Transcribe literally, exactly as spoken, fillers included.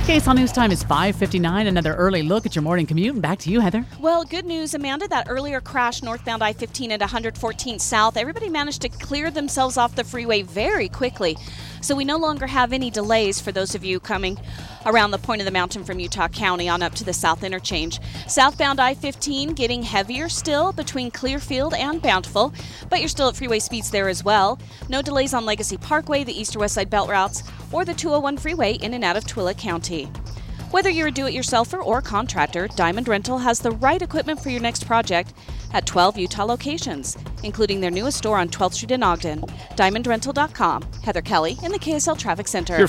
K S L News Time is five fifty-nine. Another early look at your morning commute. And back to you, Heather. Well, good news, Amanda. That earlier crash northbound I fifteen at one fourteen South, everybody managed to clear themselves off the freeway very quickly. So we no longer have any delays for those of you coming around the point of the mountain from Utah County on up to the South Interchange. Southbound I fifteen getting heavier still between Clearfield and Bountiful, but you're still at freeway speeds there as well. No delays on Legacy Parkway, the east or west side belt routes, or the two oh one freeway in and out of Twilla County. Whether you're a do-it-yourselfer or contractor, Diamond Rental has the right equipment for your next project at twelve Utah locations, including their newest store on twelfth Street in Ogden. diamond rental dot com. Heather Kelly in the K S L Traffic Center.